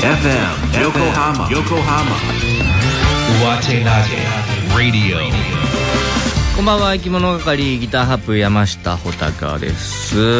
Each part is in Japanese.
FM 横浜上手投げラディオ。 こんばんは、生き物係ギターハップ山下穂高です。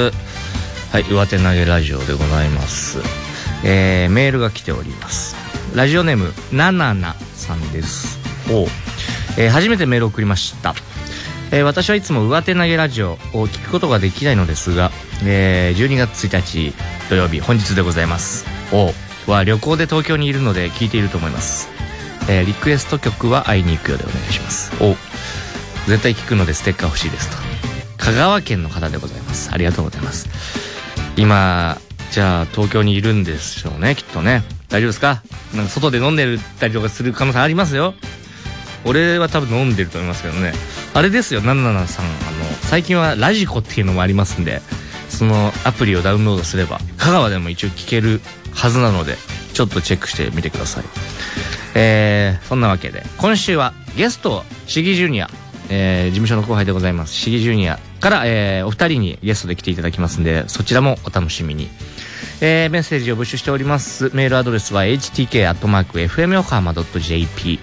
はい、上手投げラジオでございます。メールが来ております。ラジオネームなななさんです。初めてメールを送りました。私はいつも上手投げラジオを聞くことができないのですが、12月1日土曜日、本日でございます。は旅行で東京にいるので聞いていると思います。リクエスト曲は会いに行くよでお願いします。絶対聞くのでステッカー欲しいですと。香川県の方でございます。ありがとうございます。今じゃあ東京にいるんでしょうね、きっとね。大丈夫ですか？なんか外で飲んでたりとかする可能性ありますよ。俺は多分飲んでると思いますけどね。あれですよ、77さん、最近はラジコっていうのもありますんで、そのアプリをダウンロードすれば香川でも一応聞けるはずなので、ちょっとチェックしてみてください。そんなわけで今週はゲストシギジュニア、事務所の後輩でございますシギジュニアから、お二人にゲストで来ていただきますんで、そちらもお楽しみに。メッセージを募集しております。メールアドレスは htk@fmyokohama.jp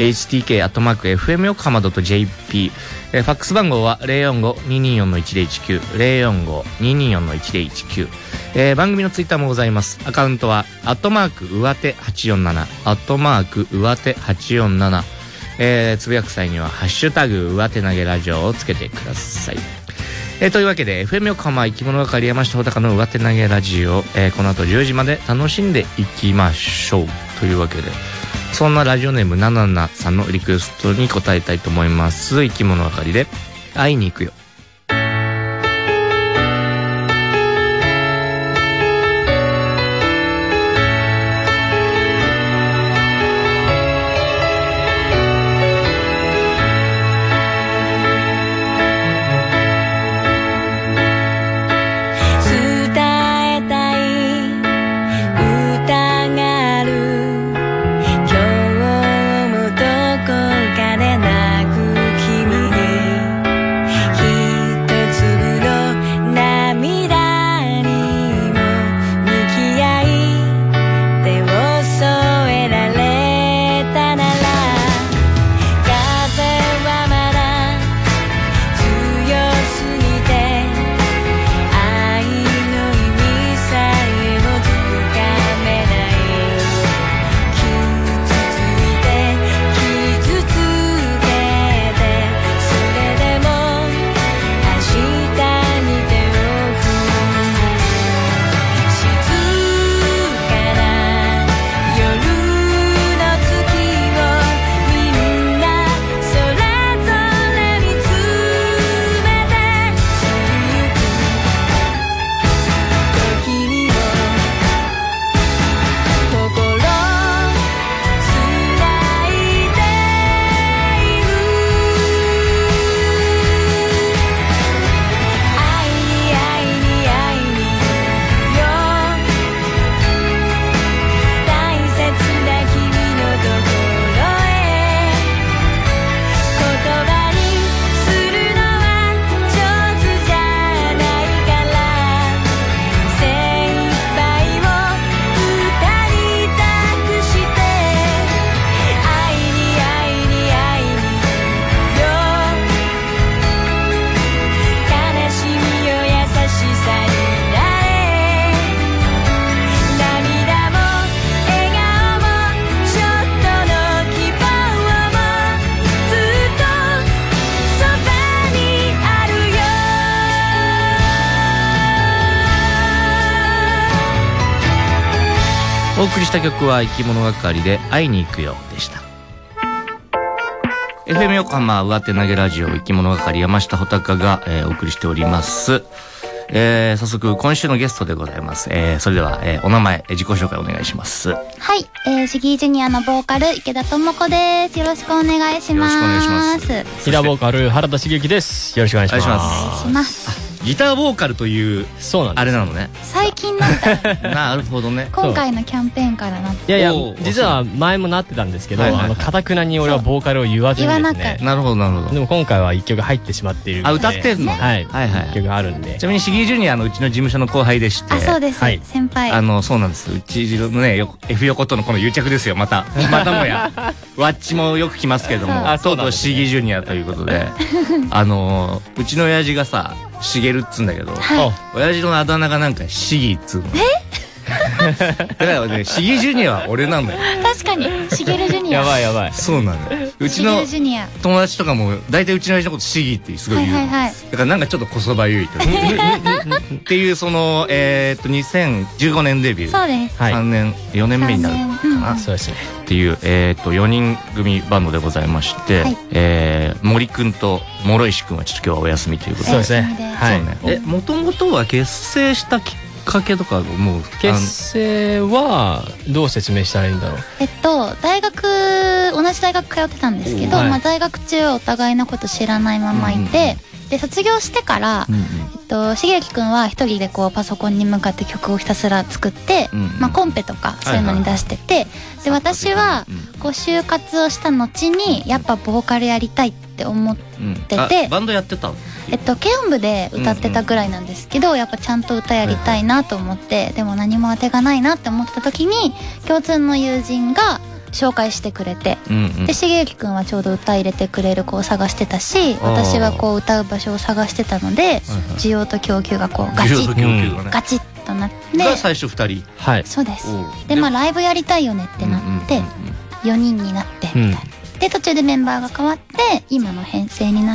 htk@fmyokohama.jp、ファックス番号は 045-224-1019 045-224-1019、番組のツイッターもございます。アカウントは上手847上手847、つぶやく際にはハッシュタグ上手投げラジオをつけてください。というわけで FM 横浜生き物係山下穂高の上手投げラジオ、この後10時まで楽しんでいきましょう。というわけで、そんなラジオネームなななさんのリクエストに答えたいと思います。生き物係で会いに行くよ。お送りした曲は生き物係で会いに行くよでした。 FM 横浜上手投げラジオ生き物係山下穂高が、お送りしております。早速今週のゲストでございます。それでは、お名前、自己紹介お願いします。 はい、シギージュニアのボーカル池田智子です。よろしくお願いします。 よろしくお願いします。 平ボーカル原田茂之です。よろしくお願いします。 お願いします。 ギターボーカルというそうなんです。 あれなのね。 最近なったなるほどね。 今回のキャンペーンからなっていやいやおー実は前もなってたんですけど、 はいはいはい堅くなに俺はボーカルを言わずにです言わなかっね。 なるほどなるほど。 でも今回は一曲入ってしまっているので。 あ、歌ってんの。 はいはいはい一曲あるんでち。なみにシギージュニアのうちの事務所の後輩でして。 あ、そうです、 はい先輩。 そうなんです。うちのね、F 横とのこの癒着ですよ、またもや。ワッチもよく来ますけども、とうとうシギージュニアということで、うちの親父がさ、しげるっつうんだけど、 はい親父のあだ名がなんかシギーっつうの。だからね、シギージュニアは俺なんだよ。 確かにしげるジュニア。 やばいやばい。 そうなのよ。うちしげのるジュニア。 友達とかも、大体うちの親父のことシギーってすごい言うの。 はいはいはいだからなんかちょっとこそばゆいという。っていう、2015年デビュー。 そうです。 はい 3年、4年目になるかな。 そうですね。 っていう、4人組バンドでございまして、 はい森くんと諸石くんはちょっと今日はお休みということで。 そうですね。 お休みではい。 そうね。もともとは結成したきっかけとかもう結成はどう説明したらいいんだろう。 同じ大学通ってたんですけど、 はいまあ在学中はお互いのこと知らないままいて、で卒業してから、しげゆきくんは一人でこうパソコンに向かって曲をひたすら作って、まあコンペとかそういうのに出してて、で私はこう就活をした後にやっぱボーカルやりたいって思ってて、 バンドやってたの？ 軽音部で歌ってたぐらいなんですけど、やっぱちゃんと歌やりたいなと思って、でも何も当てがないなって思ってた時に共通の友人が紹介してくれて、でしげゆきくんはちょうど歌入れてくれる子を探してたし、私はこう歌う場所を探してたので、需要と供給がこうガチ需要と供給がね。 ガチッとなって、 が最初2人。 はい。 そうですおう。 でまあライブやりたいよねってなって4人になってみたいな。で途中でメンバーが変わって今の編成になって、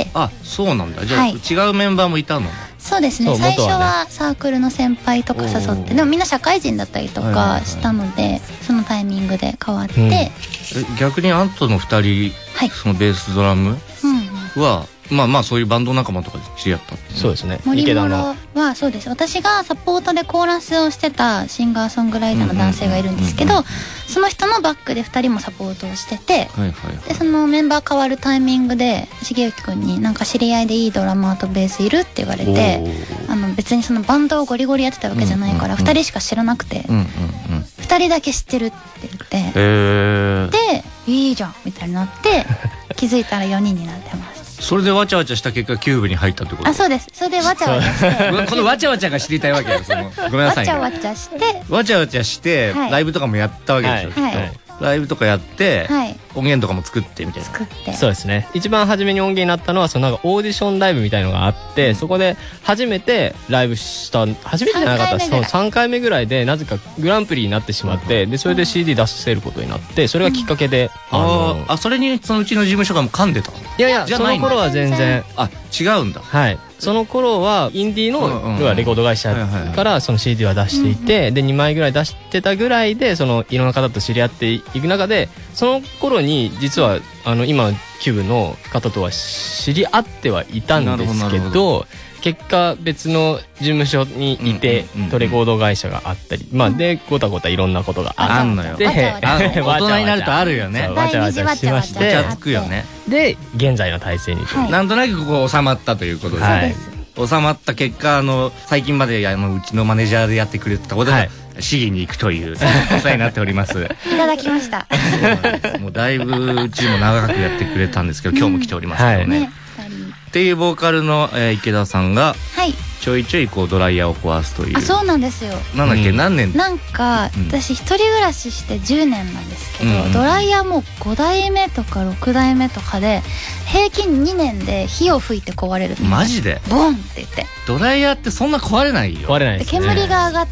あ、そうなんだ。じゃあはい違うメンバーもいたの？ そうですね、 そう最初元はねはサークルの先輩とか誘って、でもみんな社会人だったりとかしたので、そのタイミングで変わって、 逆にあんたの2人、 はいそのベースドラムうん、 はまあそういうバンド仲間とかで知り合ったって。 そうですね。 森池田諸の。 はそうです。私がサポートでコーラスをしてたシンガーソングライターの男性がいるんですけど、その人のバックで2人もサポートをしてて、 はいはい。 でそのメンバー変わるタイミングでしげゆきくんになんか知り合いでいいドラマーとベースいるって言われて、別にそのバンドをゴリゴリやってたわけじゃないから2人しか知らなくて、2人だけ知ってるって言って、でいいじゃんみたいになって気づいたら4人になってます。 それでわちゃわちゃした結果キューブに入ったってこと？ あ、そうです。それでわちゃわちゃしてこのわちゃわちゃが知りたいわけよ。ごめんなさいね。 わちゃわちゃしてわちゃわちゃしてはいライブとかもやったわけでしょ、 はいきっと。ライブとかやって、 はい音源とかも作ってみたいな。 作ってそうですね。一番初めに音源になったのはそのなんかオーディションライブみたいのがあって、そこで初めてライブした初めてじゃなかったです。そう3回目ぐらいでなぜかグランプリになってしまって、でそれで CD 出せることになって、それがきっかけで、 それにそのうちの事務所がもう噛んでたの？ いやいや、そじゃないんだの頃は全然、 あ、違うんだ。 はい。その頃はインディーの要はレコード会社からその CD は出していて、で2枚ぐらい出してたぐらいで、そのいろんな方と知り合っていく中で、その頃に実は今キューブの方とは知り合ってはいたんですけど、結果別の事務所にいて、とレコード会社があったり、まあでごたごたいろんなことがあんのよ。 で大人になるとあるよね。 わちゃわちゃしましわちゃて、 つくよね。 で現在の体制にという。 はいなんとなくここ収まったということで、 はい収まった結果最近までうちのマネージャーでやってくれてたことが市議に行くということになっております。 いただきました。 もうだいぶうちも長くやってくれたんですけど、今日も来ておりますけどね。 ね、 っていうボーカルの池田さんがはい。 ちょいちょいこうドライヤーを壊すという。 あ、そうなんですよ。 なんだっけ、何年？ なんか私一人暮らしして10年なんですけど、ドライヤーもう5代目とか6代目とかで平均2年で火を吹いて壊れる。 マジで？ ボンって言って。 ドライヤーってそんな壊れないよ。 壊れないでですね。 煙が上がって、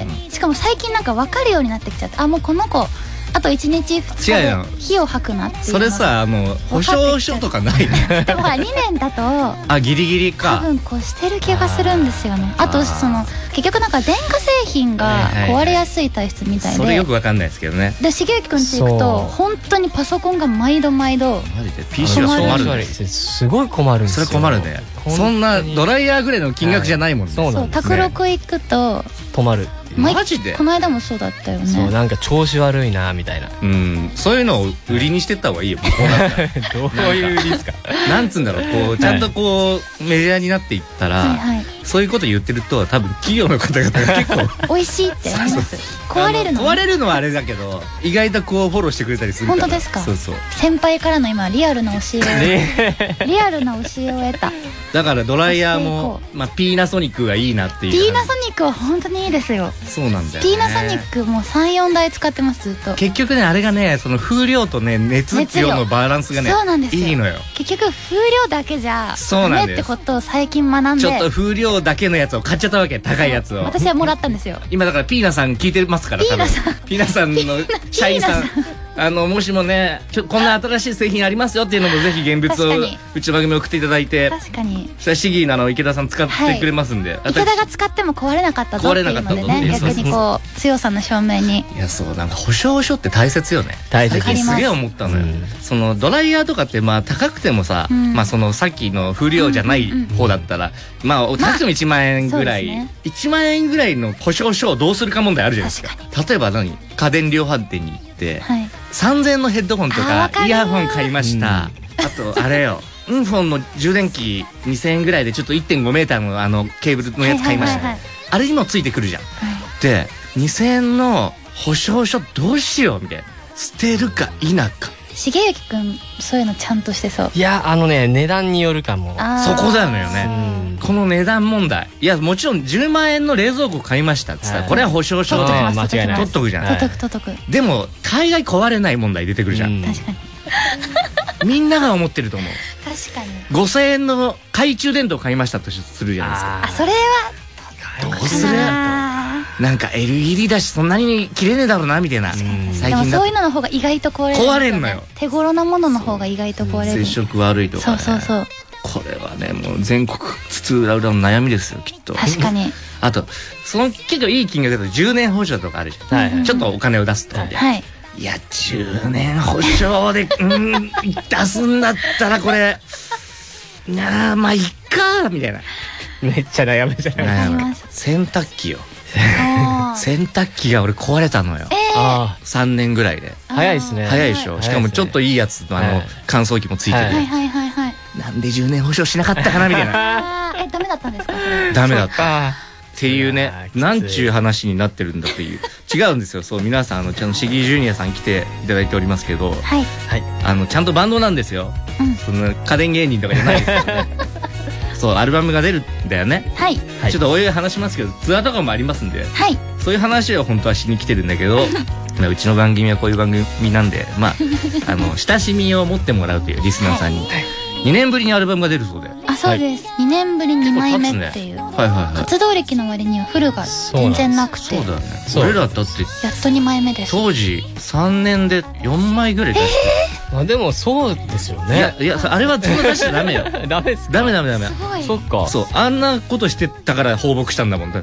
しかも最近なんか分かるようになってきちゃって、あ、もうこの子あと1日2日違うよで火を吐くなっていうのが。 それさ保証書とかないの？ でもほら2年だとあ、ギリギリ多か。 分越してる気がするんですよね。あと結局なんか電化製品が壊れやすい体質みたいで、 それよくわかんないですけどね。 でしげゆきくんち行くと本当にパソコンが毎度マジで PC は困るんです。 すごい困るんですよ。 それ困るね。 そんなドライヤーぐらいの金額じゃないもんね。 そうなんですね。 卓録行くと止まる。 マジでこの間もそうだったよね。 そう、なんか調子悪いなみたいな。 そういうのを売りにしてった方がいいよ。 どういう売りですか。 なんつうんだろう、こうちゃんとこうメジャーになっていったら、そういうこと言ってると多分企業の方々が結構美味しいって思います。壊れるのはあれだけど、意外とこうフォローしてくれたりするから。 本当ですか。 そうそう。 先輩からの今リアルな教えをリアルな教えを得た。 だからドライヤーもピーナソニックがいいなっていう。 ピーナソニックは本当にいいですよ。 そうなんだよね。 ピーナソニックも3、4台使ってます。ずっと。 結局ね、あれがね、その風量とね、熱量のバランスがね、 そうなんですよ。 いいのよ。 結局風量だけじゃダメってことを最近学んで、 ちょっと風量だけのやつを買っちゃったわけ。高いやつを。 私はもらったんですよ。 今だからピーナさん聞いてますから。ピーナさんの社員さん、もしもね、こんな新しい製品ありますよっていうのもぜひ現物をうち番組送っていただいて。 確かに。 それはシギーなの池田さん使ってくれますんで。 池田が使っても壊れなかったぞっていうのでね、逆にこう強さの証明に。 いや、そうなんか保証書って大切よね。 大切。 すげえ思ったのよ。そのドライヤーとかってまあ高くてもさ、まあそのさっきの風量じゃない方だったら、まあ高くても1万円ぐらい、1万円ぐらいの保証書をどうするか問題あるじゃないですか。例えば家電量販店に行って3000円のヘッドホンとかイヤホン買いました。あとあれよ、ウンフォンの充電器2000円ぐらいでちょっと 1.5 メーターのケーブルのやつ買いました。あれにもついてくるじゃん。で2000円の保証書どうしようみたいな。捨てるか否か。 重幸くんそういうのちゃんとしてそう。 いや、値段によるかも。 そこだよね。この値段問題。いや、もちろん10万円の冷蔵庫買いましたってさ、これは保証書で間違いない。 取っとくじゃない。 取っとく。 でも大概壊れない問題出てくるじゃん。 確かに。 みんなが思ってると思う。 確かに。 5000円の懐中電灯買いましたとするじゃないですか。 あ、それはどうする？なんか LED だしそんなに切れねえだろうなみたいな。 でもそういうのの方が意外と壊れる。 壊れんのよ。 手頃なものの方が意外と壊れる。 接触悪いとかね。 そう。 これはね、もう全国津々浦々の悩みですよ、きっと。 確かに。 あとその結構いい金額だと10年保証とかあるじゃん。ちょっとお金を出すと。 はい。 いや、10年保証で出すんだったらこれまあいっかみたいな。 めっちゃ悩むじゃないですか。 洗濯機よ。洗濯機が俺壊れたのよ。3年ぐらいで。 早いですね。 早いでしょ。しかもちょっといいやつの乾燥機もついてて、なんで10年保証しなかったかなみたいな。 ダメだったんですか？ ダメだったっていうね、なんちゅう話になってるんだっていう。違うんですよ。そう、皆さんちゃんとシギージュニアさん来ていただいておりますけど、ちゃんとバンドなんですよ。その家電芸人とかじゃないですよね。そう、アルバムが出るんだよね。 はい。 ちょっとおいおい話しますけど、ツアーとかもありますんで、そういう話を本当はしに来てるんだけど、うちの番組はこういう番組なんで、まあ親しみを持ってもらうというリスナーさんに2年ぶりにアルバムが出るそうで。 あ、そうです。2年ぶり2枚目っていう。活動歴の割にはフルが全然なくて。 そうだよね。俺らだってやっと2枚目です。 当時3年で4枚ぐらい出して。 でもそうですよね。 いやあれはそんな出しちゃダメよ。 ダメです。 ダメ。 そっか。 そう、あんなことしてたから放牧したんだもん。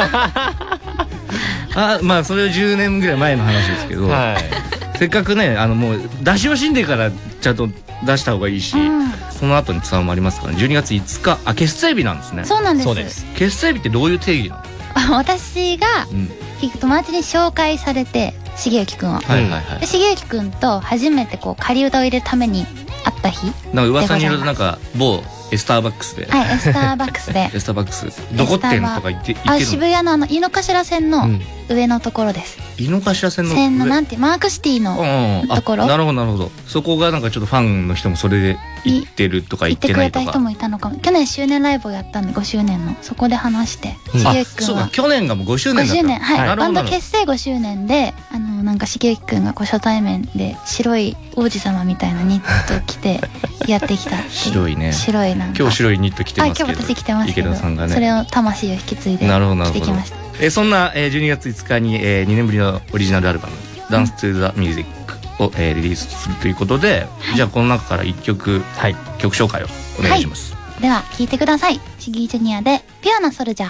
まあそれを10年ぐらい前の話ですけど、せっかくね、もう出し惜しんでからちゃんと出した方がいいし、その後にツアーもありますから、12月5日結成日なんですね。 そうなんです。 結成日ってどういう定義なの？ 私が友達に紹介されて、重幸くんを。で重幸くんと初めてこう仮歌を入れるために会った日。 なんか噂によるとなんか某エスターバックスで。 はい、エスターバックスで。 エスターバックス。どこ店とか行ってるの？ 渋谷の井の頭線の上のところです。 井の頭線の上なんてマークシティのところ。 なるほど。そこがなんかちょっとファンの人もそれで行ってるとか行ってないとか。 行ってくれた人もいたのかも。去年周年ライブをやったんで5周年の。そこで話して。重幸くんは。 そうか、去年がもう5周年だった。5周年。 はい。バンド結成5周年で、なんか重幸くんが初対面で白い王子様みたいなニット着てやってきたっていう。 白いね。 白いなんか。 今日白いニット着てますけど。 今日私着てますけど。 池田さんがね。 それを魂を引き継いで着てきました。 そんな12月5日に2年ぶりのオリジナルアルバム「Dance to the Music」をリリースするということで、じゃあこの中から1曲曲紹介をお願いします。 では聴いてください。シギージュニアで「ピュアなソルジャー」。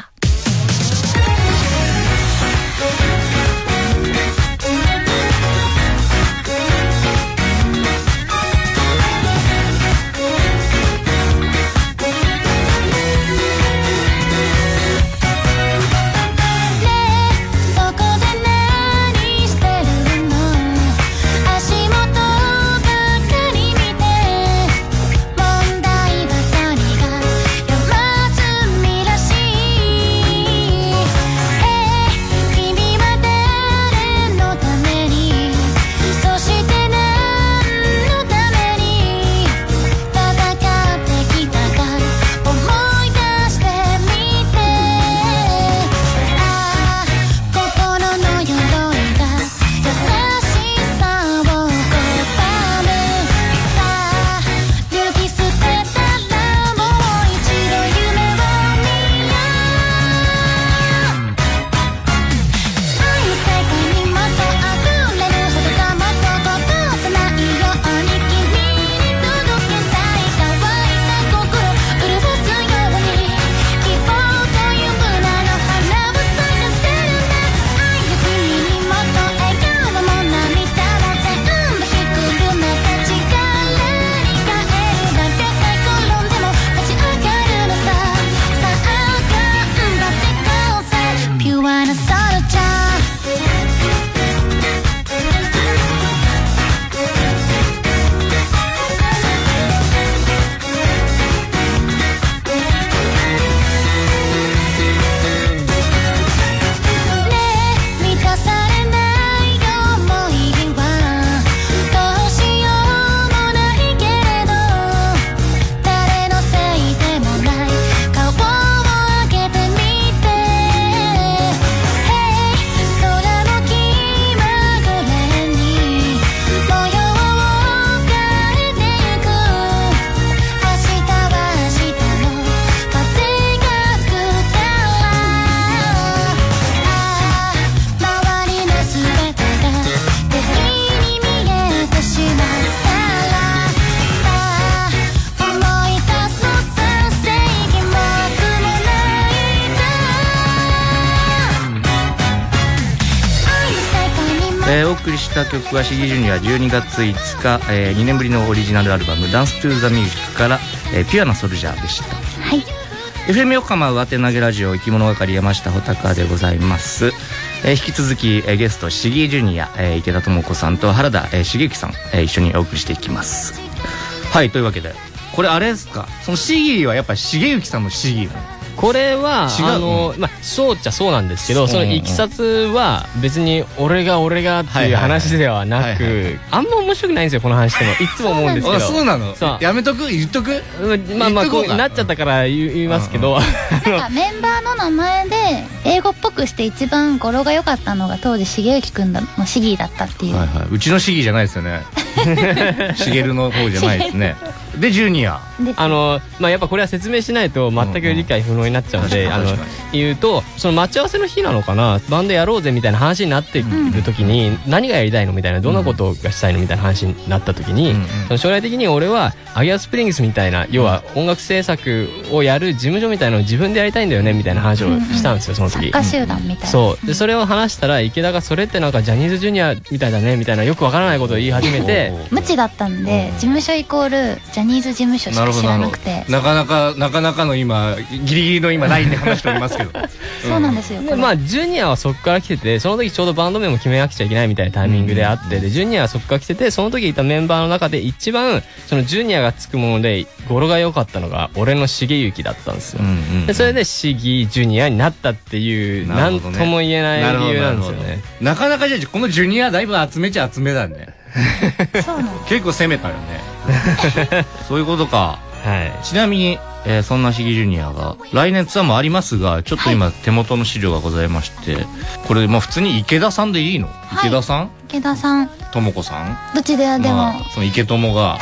お送りした曲はシギジュニア12月5日、2年ぶりのオリジナルアルバムダンストゥーザミュージックから、ピュアなソルジャーでした。 はい。 FM 横浜上手投げラジオ生き物係山下穂高でございます。引き続き、ゲストシギジュニア、池田智子さんと原田茂之さん、一緒にお送りしていきます。はい、というわけでこれあれですか、そのシギはやっぱ茂之さんのシギなの？ これはそうっちゃそうなんですけど、そのいきさつは別に俺がっていう話ではなく、あんま面白くないんですよこの話でも。いつも思うんですけど。 そうなの？やめとく？言っとく？ まあこうなっちゃったから言いますけど、 なんかメンバーの名前で英語っぽくして一番語呂が良かったのが当時茂之くんのシギだったっていう。 うちのシギじゃないですよね。茂の方じゃないですね。でジュニアやっぱこれは説明しないと全く理解不能になっちゃうので、言うとその待ち合わせの日なのかな、バンドやろうぜみたいな話になっている時に、何がやりたいのみたいな、どんなことがしたいのみたいな話になった時に、将来的に俺はアギアスプリングスみたいな、要は音楽制作をやる事務所みたいなのを自分でやりたいんだよねみたいな話をしたんですよ、その時。 作家集団みたいな。 そうでそれを話したら池田がそれってなんかジャニーズジュニアみたいだねみたいなよくわからないことを言い始めて無知だったんで、事務所イコールジャニーズ事務所しか知らなくて、 なかなかの今ギリギリの今ラインで話しておりますけどそうなんですよ。 でジュニアはそこから来てて、その時ちょうどバンド名も決めなくちゃいけないみたいなタイミングであって、でジュニアはそこから来てて、その時いたメンバーの中で一番そのジュニアがつくもので語呂が良かったのが俺の茂之だったんですよ。でそれでシギジュニアになったっていう何とも言えない理由なんですよね。 なかなかじゃあこのジュニアだいぶ集めだね。 そうなん結構攻めたよね。そういうことか。 はい。 ちなみに、そんなシギジュニアが来年ツアーもありますが、ちょっと今手元の資料がございまして、これ普通に池田さんでいいの？池田さん？ 池田さん。 智子さん？ どっちでも。 その池友が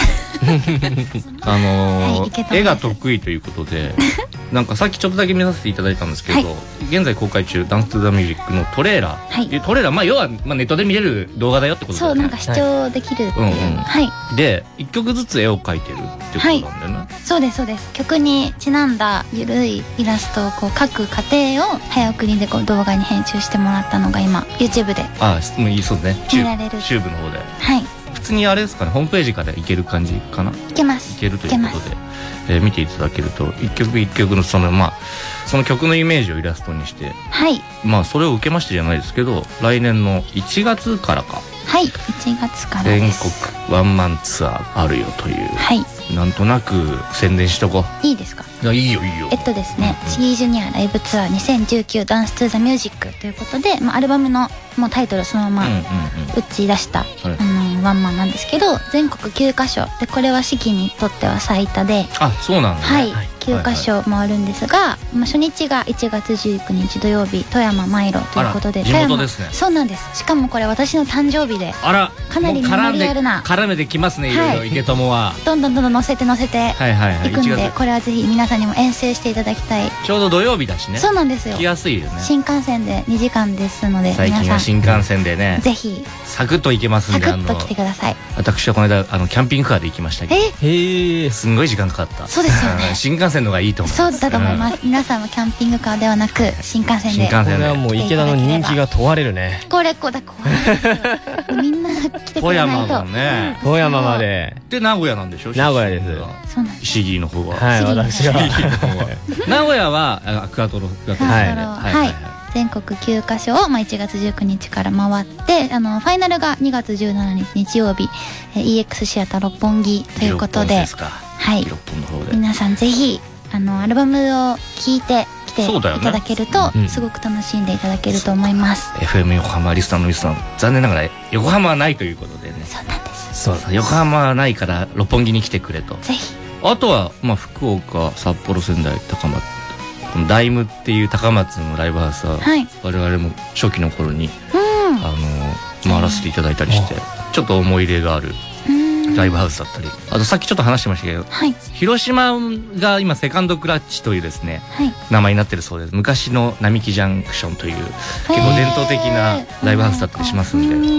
絵が得意ということで、なんかさっきちょっとだけ見させていただいたんですけど、現在公開中ダンストゥザミュージックのトレーラー、トレーラー要はネットで見れる動画だよってことだよね。 そう、なんか視聴できるっていう。 で1曲ずつ絵を描いてるってことなんだよね。 そうですそうです。曲にちなんだゆるいイラストをこう描く過程を早送りでこう動画に編集してもらったのが今 YouTube でもういいそうですね。 見られる。 チューブの方で。 はい。 普通にあれですかね、ホームページからいける感じかな。いけます。 いけるということで、見ていただけると一曲一曲のその曲のイメージをイラストにして、それを受けましてじゃないですけど、来年の1月からか。 はい、1月からです。 全国ワンマンツアーあるよという。 はい。 なんとなく宣伝しとこう。いいですか？ いいよ。 ですね、シギジュニアライブツアー2019ダンストゥザミュージックということで、アルバムのもうタイトルそのまま打ち出した、ワンマンなんですけど、全国9カ所で、これはシギにとっては最多で、 そうなんだね。 はい、9カ所もあるんですが、初日が1月19日土曜日、富山マイロということで、 地元ですね。 そうなんです。しかもこれ私の誕生日で、かなりメモリアルな絡めてきますね。いろいろ池友はどんどん乗せていくんで、これはぜひ皆さんにも遠征していただきたい。 ちょうど土曜日だしね。 そうなんですよ。 来やすいよね。 新幹線で2時間ですので、 最近は新幹線でね、 ぜひサクッと行けますんで、 サクッと来てください。 私はこの間キャンピングカーで行きましたけど、すんごい時間かかった。 そうですよね。 新幹線の方がいいと思います。 そうだと思います。皆さんもキャンピングカーではなく新幹線で。 これはもう池田の人気が問われるね。 これ怖い。みんな来てくれないと。 富山まで。 で名古屋なんでしょ？ 名古屋です。 そうなんです。 シギの方は。 はい、私は。 名古屋はアクアトロ。 はい。全国9カ所を1月19日から回って、ファイナルが2月17日日曜日、EX シアター六本木ということで、はい、皆さんぜひアルバムを聴いて来ていただけると、すごく楽しんでいただけると思います。 FM 横浜リスナーの皆さん、残念ながら横浜はないということでね。 そうなんです。 そう、横浜はないから六本木に来てくれと。 ぜひ。 あとは7岡、札幌、仙台、高松、ダイムっていう高松のライブハウスは、我々も初期の頃に回らせていただいたりして、ちょっと思い入れがあるライブハウスだったり、あとさっきちょっと話してましたけど、広島が今セカンドクラッチというですね、名前になってるそうです。昔の並木ジャンクションという結構伝統的なライブハウスだったりしますんで、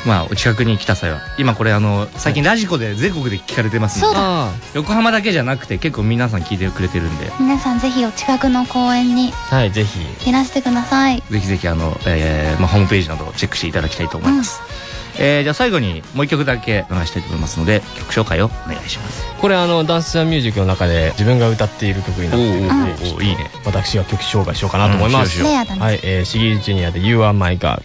まあお近くに来た際は、今これ最近ラジコで全国で聞かれてますので、横浜だけじゃなくて結構皆さん聞いてくれてるんで、 皆さんぜひお近くの公園にはいぜひいらしてください。 ぜひぜひホームページなどをチェックしていただきたいと思います。じゃあ最後にもう一曲だけ流したいと思いますので、曲紹介をお願いします。 これダンスミュージックの中で自分が歌っている曲になっているので、いいね、私が曲紹介しようかなと思います。 レアだね。 はい、シギージュニアで You Are My God。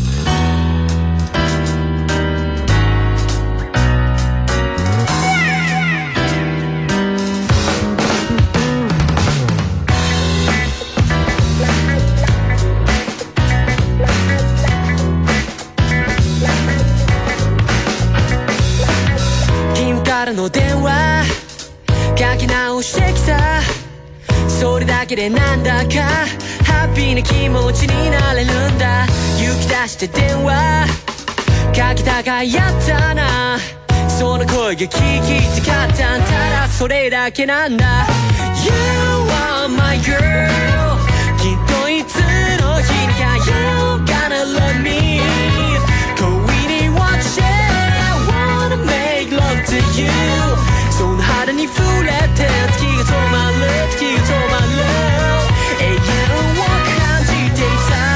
の電話書き直してきた、それだけでなんだかハッピーな気持ちになれるんだ。勇気出して電話かけたかやったな、その声が聞きたかったん、ただそれだけなんだ。 You are my girl、 きっといつの日にか You gonna love me、 恋に落ちて wanna make love to you、 その肌に触れて月が止まる、月が止まる、永遠を感じていた。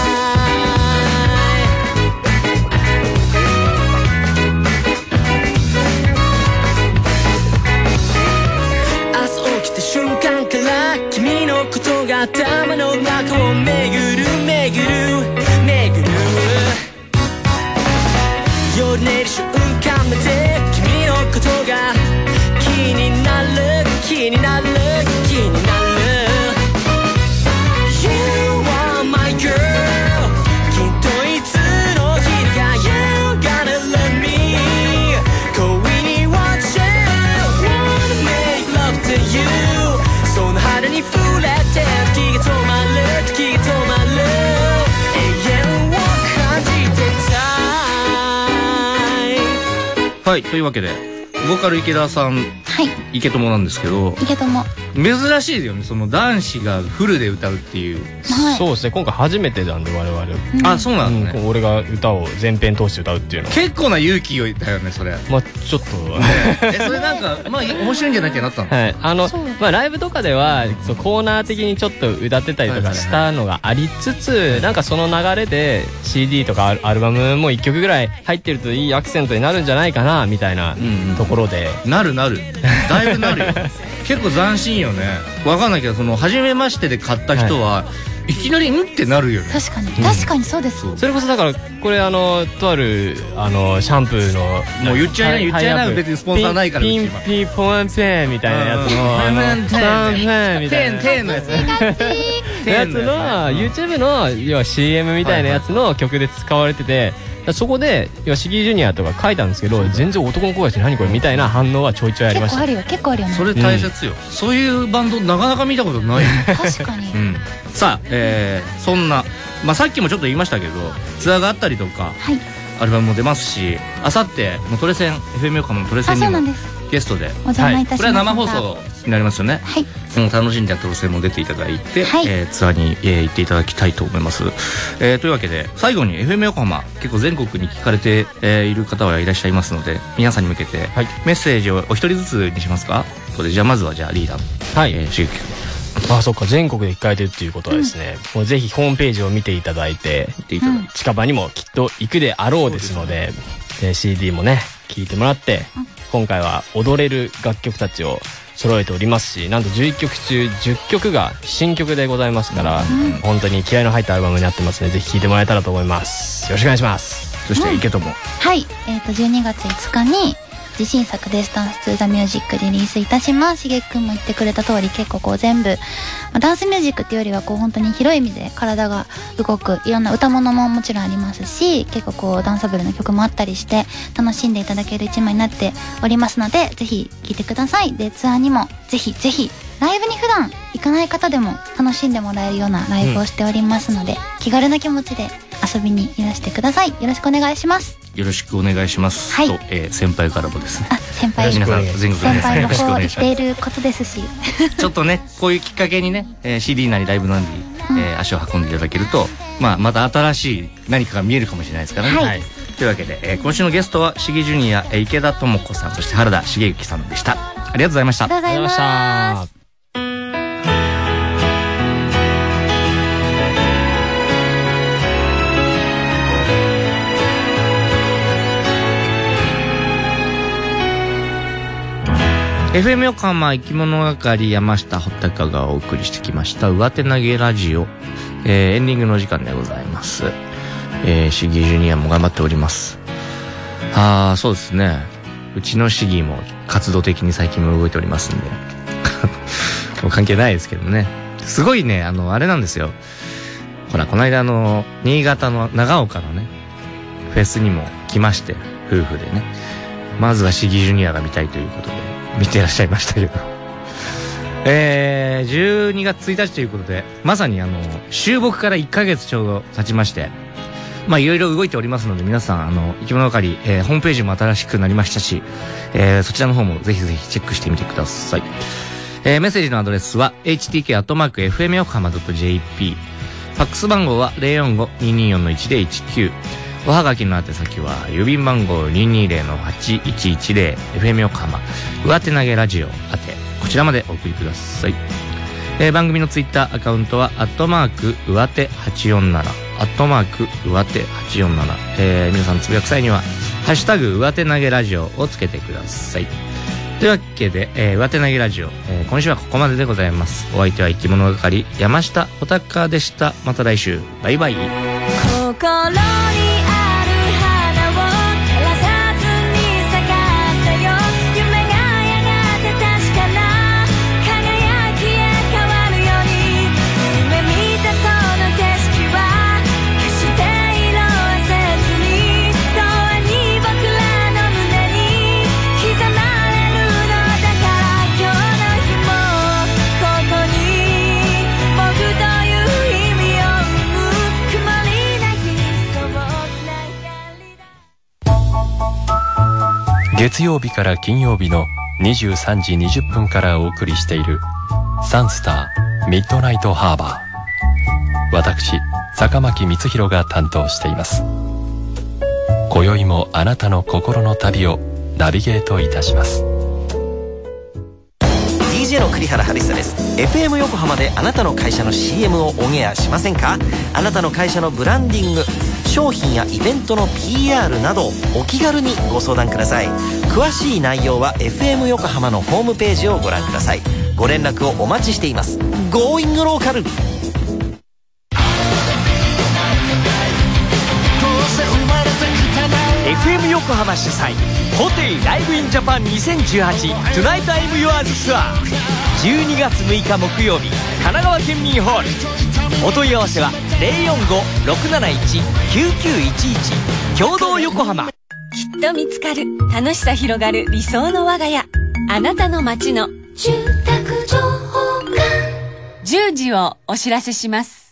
朝起きた瞬間から君のことが頭の中を巡る巡る巡る、夜寝る瞬間まで君のことが気になる気になる気になる。 You are my girl、 きっといつの日にか You gonna love me、 恋に落ちて wanna make love to you、 その肌に触れて時が止まる時が止まる、永遠を感じてた。 はい、というわけでボーカル池田さん、 はい、 池友なんですけど、 池友珍しいですよね、その男子がフルで歌うっていう。 はい、 そうですね、今回初めてなんで我々、 あ、そうなんですね、 俺が歌を全編通して歌うっていうのは結構な勇気をだよねそれ。 まあちょっとそれなんかまあ面白いんじゃないってなったの。 はい、まあライブとかではそうコーナー的にちょっと歌ってたりとかしたのがありつつ、なんかその流れで CD とかアルバムも1曲ぐらい入ってるといいアクセントになるんじゃないかなみたいなところで、 なるだいぶなるよ結構斬新よね。わかんないけど、その初めましてで買った人はいきなりうんってなるよね。 確かに確かにそうです。 それこそだからこれとあるシャンプーのもう言っちゃいない別にスポンサーないから、 ピンピンポンペンみたいなやつのペンみたいなテンのやつやつの YouTube の要は CM みたいなやつの曲で使われてて、そこでシギージュニアとか書いたんですけど、全然男の声がして何これみたいな反応はちょいちょいありました。 結構あるよね。 それ大切よ、そういうバンドなかなか見たことないよ確かに、 さあ、そんな、まあ、さっきもちょっと言いましたけどツアーがあったりとか、 はい、 アルバムも出ますし、あさってトレセン FM 横浜のトレセンにもゲストでお邪魔いたします。 これは生放送になりますよね。 はい、 楽しんでトレセンも出ていただいて、 はい、 ツアーに、行っていただきたいと思います。というわけで最後に FM 横浜結構全国に聞かれて、いる方はいらっしゃいますので、皆さんに向けて、メッセージをお一人ずつにしますか。これじゃあまずはリーダー、はい、しげき君。 あ、そっか、全国で聞かれてるっていうことはですね、もうぜひホームページを見ていただいて、近場にもきっと行くであろうですので、CD もね聴いてもらって、今回は踊れる楽曲たちを揃えておりますし、なんと11曲中10曲が新曲でございますから、本当に気合いの入ったアルバムになってますので、ぜひ聴いてもらえたらと思います。よろしくお願いします。 そして池友、 はい、12月5日に自信作でダンストゥーザミュージックリリースいたします。しげくんも言ってくれた通り、結構全部、ダンスミュージックっていうよりは本当に広い意味で体が動く、いろんな歌物ももちろんありますし、結構ダンサブルな曲もあったりして楽しんでいただける一枚になっておりますので、ぜひ聴いてください。で、ツアーにもぜひぜひ、ライブに普段行かない方でも楽しんでもらえるようなライブをしておりますので、気軽な気持ちで遊びにいらしてください。よろしくお願いします。 よろしくお願いします。 はい、 と、先輩からもですね。 先輩、 皆さん全国先輩のこう言っていることですし、 ちょっとね、こういうきっかけにね、CD なりライブなり、足を運んでいただけると、また新しい何かが見えるかもしれないですからね。 はい、 というわけで、今週のゲストはシギジュニア、池田智子さん、そして原田茂之さんでした。ありがとうございました。 ありがとうございました。 FM 横浜生き物係山下穂高がお送りしてきました上手投げラジオ、エンディングの時間でございます。シギジュニアも頑張っております。そうですね、うちのシギも活動的に最近も動いておりますんでもう関係ないですけどね。すごいね、あれなんですよ、ほらこの間新潟の長岡のねフェスにも来まして、夫婦でね、まずはシギジュニアが見たいということで見てらっしゃいましたけど12月1日ということで、まさに収録から1ヶ月ちょうど経ちまして、いろいろ動いておりますので、皆さん生き物係、ホームページも新しくなりましたし、そちらの方もぜひぜひチェックしてみてください。メッセージのアドレスは htk@fmyokohama.jp、 ファックス番号は 045-224-1019、おはがきの宛先は郵便番号 220-8110 FM 横浜上手投げラジオ宛て、こちらまでお送りください。番組のツイッターアカウントは上手847上手847、皆さんつぶやく際にはハッシュタグ上手投げラジオをつけてください。というわけで、上手投げラジオ、今週はここまででございます。お相手は生き物係山下穂高でした。また来週、バイバイ。 心に月曜日から金曜日の23時20分からお送りしているサンスターミッドナイトハーバー、私坂巻光弘が担当しています。今宵もあなたの心の旅をナビゲートいたします。 DJ の栗原春久です。 FM 横浜であなたの会社の CM をオンエアしませんか？あなたの会社のブランディング、商品やイベントの PR などお気軽にご相談ください。詳しい内容は FM 横浜のホームページをご覧ください。ご連絡をお待ちしています。 Going Local。 FM 横浜主催ホテイライブインジャパン2018 Tonight I'm Yours ツアー、12月6日木曜日、神奈川県民ホール。お問い合わせは 045-671-9911 共同横浜。 きっと見つかる、楽しさ広がる理想の我が家、あなたの街の住宅情報館。10時をお知らせします。